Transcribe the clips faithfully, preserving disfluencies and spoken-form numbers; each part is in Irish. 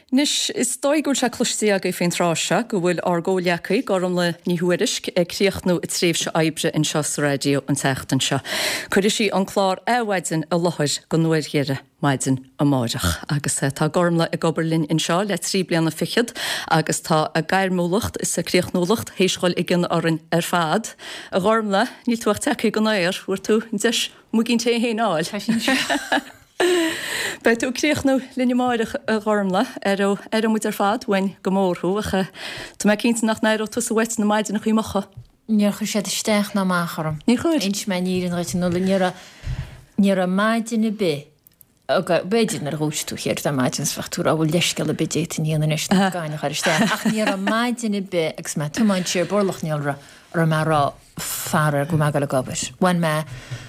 Nis is dóigúil se clúistí aga féin ráise go bhfuil argóleacaí gom le níhuairisc ag críochnú i tréimh se aibre in seos radio an teachtain seo. Cuidir sí an chlár éhhaidin a lothir go nuairgéire maidin a máireach. Agus tá gormla i goberlinn in seo le trí blianana fichiad agus tá a gaiirmúlacht is sa críochnúlacht héiscoil i gin orin ar fad. A gormla ní tuacht tecaí go náir bhuair tú deis mú ginn té hé áil. Bei tú críochnú linne máireach a gormla ar ar mu ar fad bhain go mórthú acha Tá me cinnta nach neir tú sa wet na maidin nach chuimecha. Níor chu sé isteach ná mácharm. Ní chuir? Ins me nírin réit nó níor níor a maidin na bé. Aga beidir na rústú héir a maidins fachtúra bhfuil leisceil a bedéit níana is gáinna chuir isteach. Ach níor a maidin na bé agus me tumáin siar borlach níolra ar me rá fearar go me go le gabir. Bhain me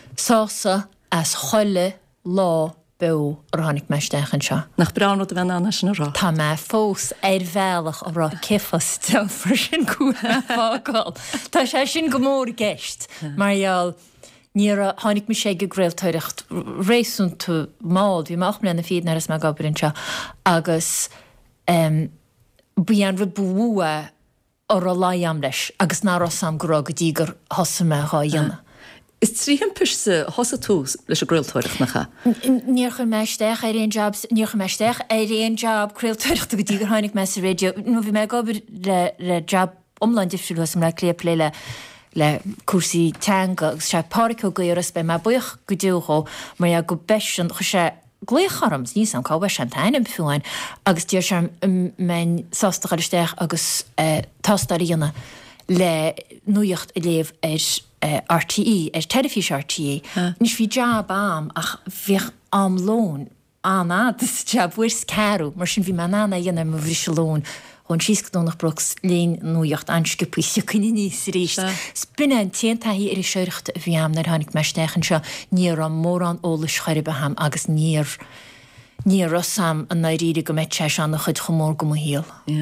sása as choile lá beú ar tháinig meisteachan seo. Nach brán a bheith anna sin rá. Tá me fós ar bhealach a rá cifas tefer sin cúna fágáil. Tá sé sin go mór geist, marall níor a tháinig me sé go gréilteireacht rééisún tú máil, bhí máach mlena fiad naras me gabairinn seo, agus um, bhí an ribúa ar a láam leis, agus ná sam gorá go dtí gur hosa me á dhéanana. Is tríhan pise hosa tús leis a gréiltóireach nacha? Níor chu meisteach ar réon job, níor chu meisteach ar réon job gréiltóireachta go dtí gur tháinig me sa radio. nó bhí me gabair le, le job omláin difriúil sam le léap le le cuasaí teanga agus sé párico go dúras be me buoch go dúchó mar a go beisian chu sé gléocharms níos an cábha an tainnim fiúin agus dtíir sem mein sásta chuisteach agus uh, tástaríanana le nuocht a léomh ar uh, R T E, ar telefís R T E. Huh? Nis bhí job am ach bhíoh am lón anna, dus job bhuirs carú, mar sin bhí man anna dhéanam a bhrí lón hon síos go nach broks léin nuocht anscipuí siúcinní níos ríist. Spinne an tíontaí ar i seireachta a bhí am nar tháinig meisteachan seo níor an mór an ólas choirbe ham agus níor níor sam an naíide go meid sé an chud chomór go mo híal.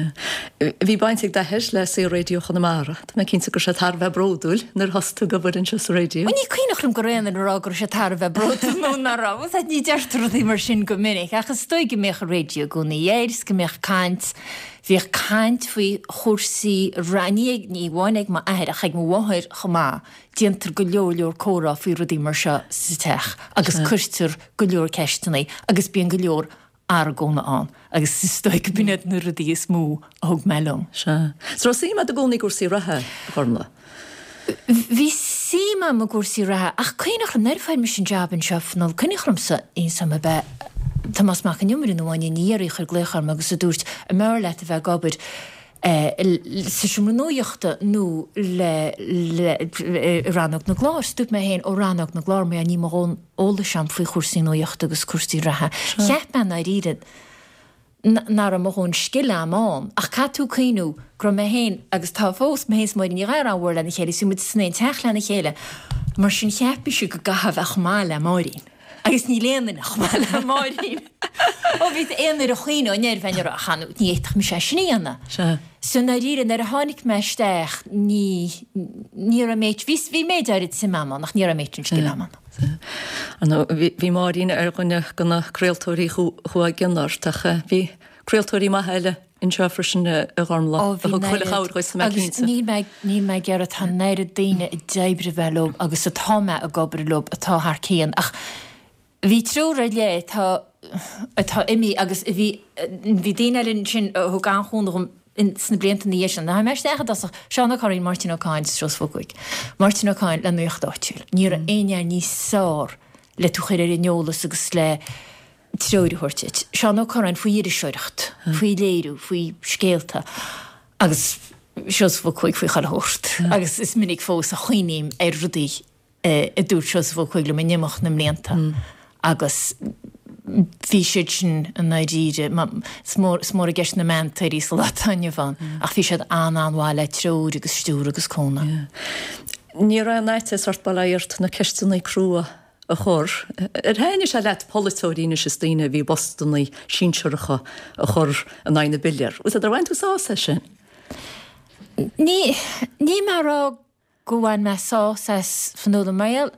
Bhí baintig de heis le sé radio Chonamara. Tá me cinnta gur sé tar bheith bródúil nar hosú go bhfuin se radio. Ní cuiinechm go réan rá gur sé tar bheith bródúil nó na rá, a ní deirtar í mar sin go minic, achas stoi go méich radio go na dhéirs go méich caint. Bhíoh caint faoi chósaí raníag ní bháinnig má ahead a chaig mo bháthir chomá díantar go leor leor córa faoi rudí mar se sa teach, agus cuirtir go leor ceistanaí, agus bíon go leor ar gcóna an, agus stoi go bíine na rudí is mú a thug melum. Se. Srá síma a gcónaí gúsaí rathe chumla? Bhí síma a gúsaí rathe, ach chuoinech an nerfáid me sin job an seofnal, chuinechlamsa on sama be Thomas mac an jummer in bhaine níirí chu gléchar agus a dúirt a mar le a bheith gabir sa siúmra nóíochta nó le rannach na glár, stúp me héin ó rannach na glár mé a ní marón óla sem faoi chósaí nóíochta agus cuasaí rathe. Cheap me na ríad nar a marón skille amán, ach cá tú cíú gro me héin agus tá fós me héins maid ní rair an bhir lena chéile sú mud snéin teach lena chéile, mar sin cheappi siú go gahabh ach má le máirín. Agus ní léanana nach má le máirín. Ó bhí éanaar a chuoine ó neir bhainir a chanú ní éach me sé sníanana. So na ríran ar a tháinig meisteach ní ní a méid vís bhí méid airid sa mamman nach ní a méid cí mamman. Bhí máirín ar gine gona creaaltóirí chu a ginartacha bhí creaaltóirí má heile in seafrisin a gharmla chuile chaáir sa me cínta. Ní me gear a tá neir a daine i deibre bhelob agus a táme a gobar lob atá haar céan ach Bhí trúra le atá imi agus bhí daine sin thu gan chuúnachum in sna blianta níos sin. Na meist écha as seánna choirín Martin O'Kine stros focuig. Martin O'Kine le nuocht áitiúil. Níor a aine níos sár le tú chuir ar neolalas agus le tróirí thuirteid. Seán O'Kine faoi idir seireacht, faoi léirú, faoi scéalta agus seos focuig faoi chailthirt. Agus is minic fós a chuoiníim ar rudaí a dúr seos focuig le me nimach na mléanta. Agus bhí siad sin an naidíide, smór a gceist na mentairí sa látainne bhain, ach bhí siad ananháil le tróir agus stúr agus cóna. Ní ra naite sort bailairt na ceistanaí crua a chur. Ar héine se leit politóíine se stíine bhí Bostonnaí sínseirecha a chur an aine biliar. Us a ar bhaint úsá sin? Ní ní mar rá go bhhain me sás fanúla mail.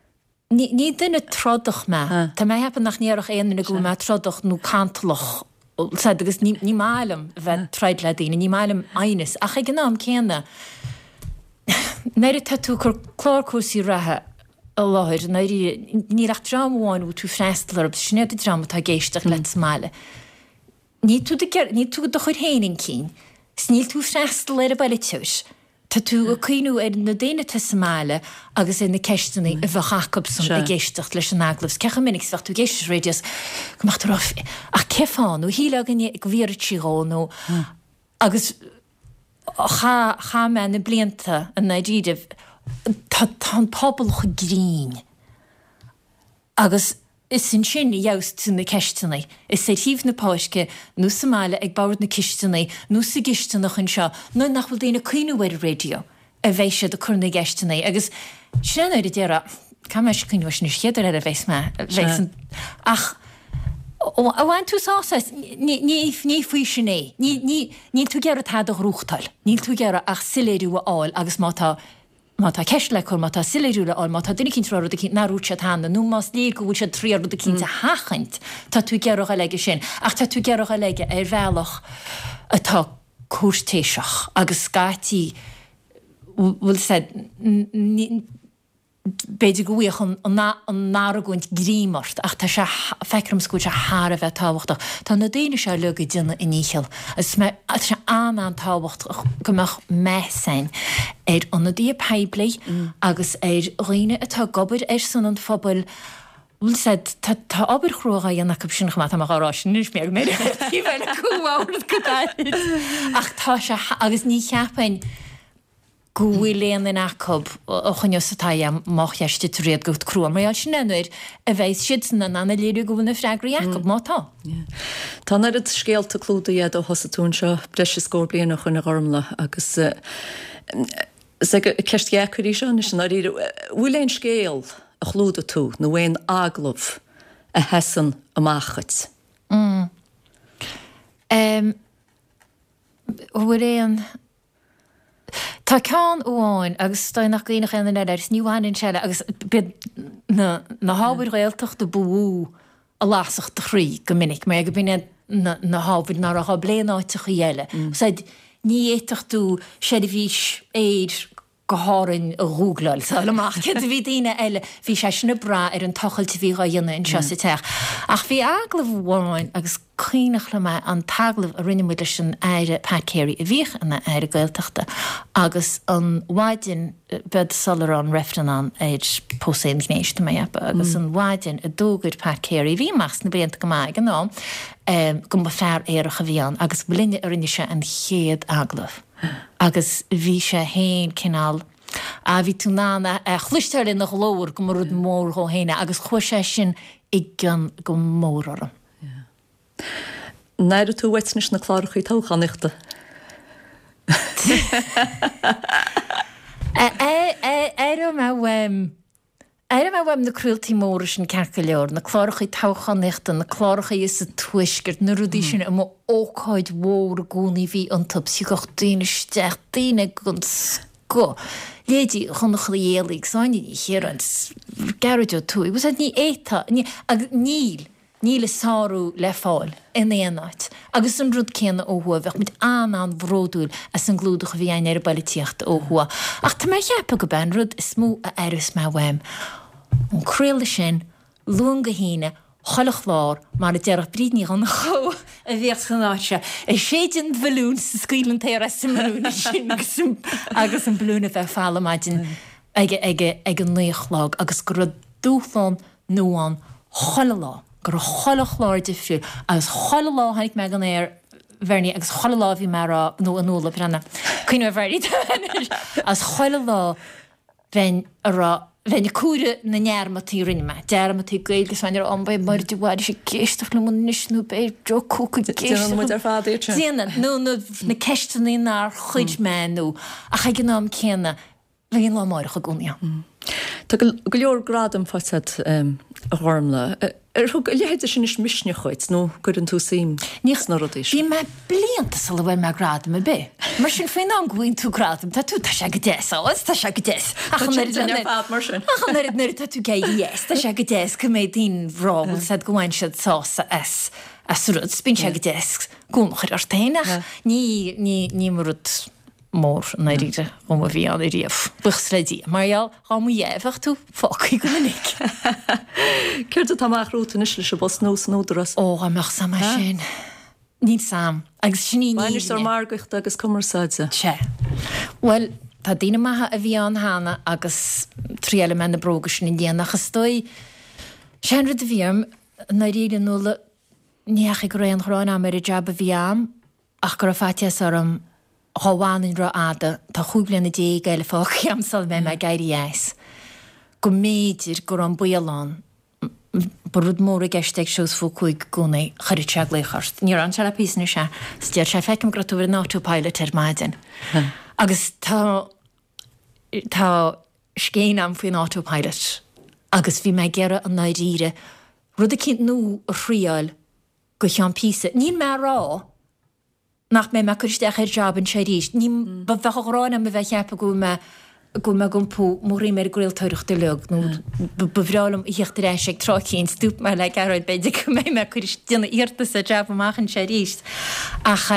Ní duine trodach me. Tá mé hepan nach níarach éanana go me trodach nó cantlach agus ní málam bheit treid le daine, ní málam ainas. Ach ag gnám céanna. Nair tá tú chur chlárcúsí rathe a láthir, ní ach drámháin ú tú freistal ar sinnéad i drama tá géisteach le máile. Ní tú do chuir héing cín, sníl tú freistal ar a bailiteis. Tá tú a cuiinú ar na déine te máile agus in na ceistena a bheit Jacobson a géisteach leis an aglas. Cecha minic sa tú géiste réidios goach ach ceáánú híle gan ag víirtíáú agus cha me na blianta an Nigeria tá pobl chu grín agus is sin sin i jaust na ceistena. Is sé híh na páisce nó sa máile ag báir na ciistena nó sa giistena chun seo nó nachfuil déna cuiinehir radio a bhééis se do chuna geistena agus sin a déra Ca me se cuiineh sin chéidir ar a bhééis me ach bhain tú sása ní faoi sinné ní tú gear a tá a rúchtáil, níl tú gear ach siléirú áil agus mátá má tá ceist le chun má tá siléirúla áil má tá duine cinn ráú cin narúte tána nó más lé go bhúil se tríarú a cinnta hachaint tá tú gearach a leige sin ach tá tú gearach a leige ar bhealach atá cuairtéiseach agus scátí bhfuil sé beidir goíoch an náraúint grímart ach tá se fecrum scoúil se háar a bheith táhachtach. Tá na déine se le go duna in nícheal as se an an táhacht gomach meáin ar an na dí peibli agus ar roiine atá gobar ar san an fphobal bhfuil sé tá obair chróga dhéanana sin chumá amachrásin nus mé mé í bhile cúáir go ach tá se agus ní cheapain Gúil léan in acob o chunne satáia mach jeiste réad gocht cruúm, mar sin enir a bheith siid na anna léirú gohna freigraí Jacob mátá. Tá ar it scéalta clúda iad ó hosatún seo breis scór bliana chun na gharmla agus ceistgeacurí seo is na bhfuil éon scéal a chlúda tú nó bhaon aglah a hesan amachchait. Bhfuil éon Tá ceán óháin agus stoin nach gcuoine chéanna ar sníomhhainn seile agus na hábhaid réalteach do bú a lásach de chrí go minic, mé go bine na hábhaid ná a bléanáiteach dhéile. Said ní éiteach tú sé bhís éidir go háinn a rúglail sa amach ce bhí daine eile bhí sé sinna bra ar an tochailte bhí dhéanana in seo sa teach. Ach bhí aglah bháin agus cuoinech le me an taglah a rinnemuidir sin éire Pat Carey a bhíoch anna éire gailteachta agus an bhaidin bed solar an refran an éid pósaim gnéiste mé agus an bhaidin a dógad Pat Carey bhí mas na blianta go maig an ná go ba fear éirecha bhíán agus blinne a rinne se an chéad aglah. Agus bhí sé héin cinál a bhí tú nána a chluisteir nach lóir go mar rud mór go héine agus chuir sé sin i gan go mór orm. Nair tú weitnis na chlárachaí tóchanichta. Éire me bhfuim Éire me bhfuim na cruúiltí móra sin cecha leor, na chlárachaí tóchanichta, na chlárachaí is a tuisgurt, na rudí sin am ócáid mór a gúnaí bhí an tub si goch daine steach daine gon sco. Léidí chunach léalaigh sáinní chéan garúide tú. Was ní éta ag níl. Níle sáú le fáil in éanaid. Agus an rud céanna óhua bheith mit an an bhródúil as an glúdach bhí ein ar bailíocht óhua. Ach tá mé cheappa go ben rud is smú a airis me bhaim. An créile sin, luan go híine, cholach lár, mar a dearach brídní an cho a bhécht gan áise. I séidir bhilún sa scuilann téir as sa marúna sin agus an blúna bheith fála maidin ag an nuochlág agus go rud dúfán nóán cholalá. Gur cholach láir difriú agus chola lá hanig me an éir bherní agus chola lá bhí mar nó an nóla brenna. Cuine bheirí as chola lá bhein bhein cuara na nearmatí rinne me. Dearmatí gailgus bhain ar anbaid mar de bhhaid sé céisteach le man nisnú be dro cúca mu ar fád Díana nó na ceistenaí ná chuid me nó a cha gnám céanna le lá máirecha gúnia. Tá go leor gradam fáid a gharmla. Er thug léhéidir sin is misne chuid nó gur an tú sim níos na rodéis. Bhí me blianta sa bhfuil me gradam a bé. Mar sin féin an gúin tú gradam, tá tú tá se go déas áhas tá se go déas. Achan nuir tá tú gé yes, tá se go déas go méid dín bhrábhil sa gohain siad sása as as rud spin se desk gúnchar ar téinech ní ní ní marút mór na ríide om a bhí an i riamh buchsledí marall ga mu éfach tú focaí go nig. Cuirte táach rúta is leis bos nó nódras ó amach sam sin. Ní sam agus sní ar margacht agus cumarsáide. Se. Well, tá dtíine maithe a bhí an hána agus tríile me na brógus sin déanana chustoi sean rud a bhíam na ríide nóla níach go réon chráin am ar a jab a bhí am ach gur a fatias orm háháin ra ada tá chuúblianna dé gaile fáchaí amsal bheith me gaiirí éis. Go méidir gur an bualán Barúd mór a geisteag seos fó chuig gúna chuir teag léchart. Níor an se a písna se, stíar se fecim gratúir ná autopilot ar maidin. Agus tá tá scéin am faoin autopilot. Agus bhí me gera an náidíre, rud a cint nó a chríáil go tean písa. Nín me rá nach mé me chuisteach ar job an sé ríist. Ní ba bhecha rána me bheith cheappa go me go me gom pú mórí mé gréil tuireach de leog nó bhrálam íocht éis ag trácín stúp me le garáid beidir go mé me chuir duna irtas a job amachchan sé ríist. Ach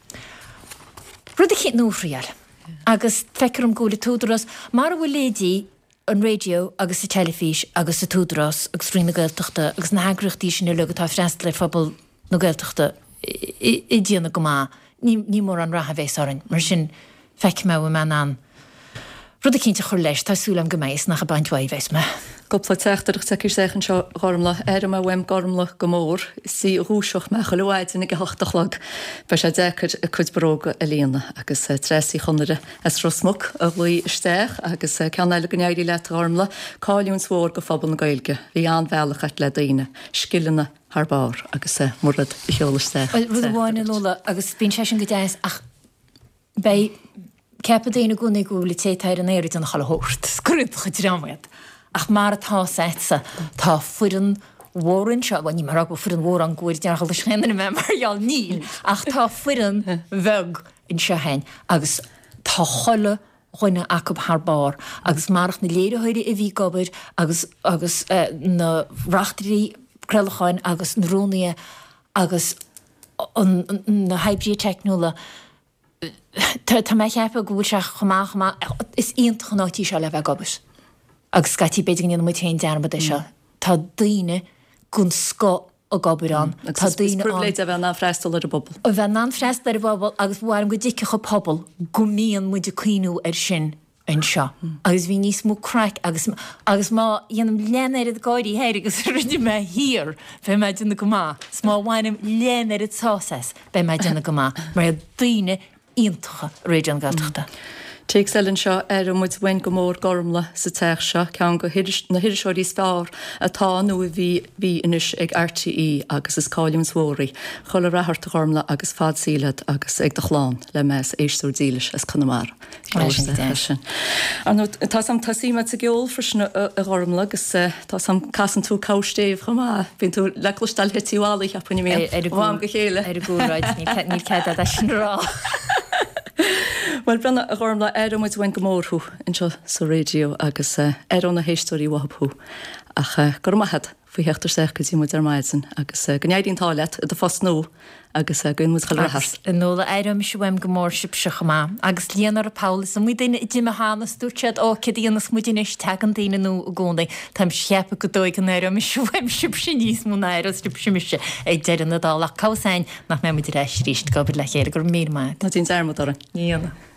rud a chéad nóríal. Agus fecrum góla túdras mar bhfuil lédí an radio agus a telefís agus a túdras agus trí na gailteachta agus na hagrachtí sin na legatá freist le fphobal na gailteachta i dtíanana go má ní mór an ratha bhééis áin mar sin feic me me an Rud a cinnte chuir leis tásúlam go mééis nach a bainthaid bheits me. Gopla teachtarach sa sechan seo gharmla ar a bhfuim garmla go mór sí rúiseach me choáid in go hochtachlag be sé deachar a chud bróga a léana agus tresí chunare as rosmach a bhlí isteach agus ceanile go neirí le garmla cáún swór go fabal na gailge hí an bhealach le daine skillanna Harbár agus murad i cheolaisteach. Rud bháinna Lola agus bín sé sin go déis ach bei Cepa déine gúna gúla tétáir an éirid an chalahórt, scrúd chud rámhaid. Ach mar atá setsa, tá furan hórann seo, bhain ní mar go furan hór an gúir dearchal a schéanana me marall níl, ach tá furan bheg in seo hain, agus tá chola chuine acab Harbár, agus marach na léirehoide a bhí gobair, agus agus na rachtarí crelacháin agus na rónia agus na haibrí technóla. Tá me cheappa gúil se chumá chumá is íontach nátí seo le bheith gobas. Agus scatí beidir gníon mu téin dearmba é seo. Tá daoine gon sco a gobarán. Tá daoine léid a bheith ná freistal ar a bobbal. A bheith ná freistal ar a bobbal agus bhhaim go ddice go pobl go mííon muidir cuiinú ar sin an seo. Agus bhí níos mú crack agus agus má dhéanam leanair a gáirí héir agus ruidir me hir bheith me duna go má. Smá bhhainm leanair a tásas bheith me duna go má. Mar a daoine íontacha réidir an galteachta. Téag selinn seo ar an muid bhain go mór gormla sa teach seo ceann go na hiiriseoirí fearr atá nó a bhí bhí inis ag R T É agus is cáiliúm swóirí, chola rathart a gormla agus fad sílad agus ag de chláán le meas éistúir dílis as Conamara. An tá sam tasíime a geol frisna a gormla agus tá sam casan tú cáistéh chumá, bhín tú leclostal hetíála a punine mé bhám go chéile ar a gúráid ní cead a sin rá. Well brenna a gharmla ar muid bhain go mórthú in seo sa radio agus ar an na héistóí wahabhú ach gur maithad faoi heachtar seach go dtí muid ar maidin agus gnéirín tálet a fás nó agus gon mu chailthas. In nóla éirim se bhaim go mór sib se chumá agus líanaar a Paulas a mu daine i dtí hána stútead ó cedíananas muidinis tegan daine nó a gcónaí Táim cheappa go dóid an éirim se bhaim sib sin níos mú éir sib simise ag deidir na dá le cásáin nach mé muidir éis ríist go bud le chéir gur mí maid. Na tín airmad ara. Níana.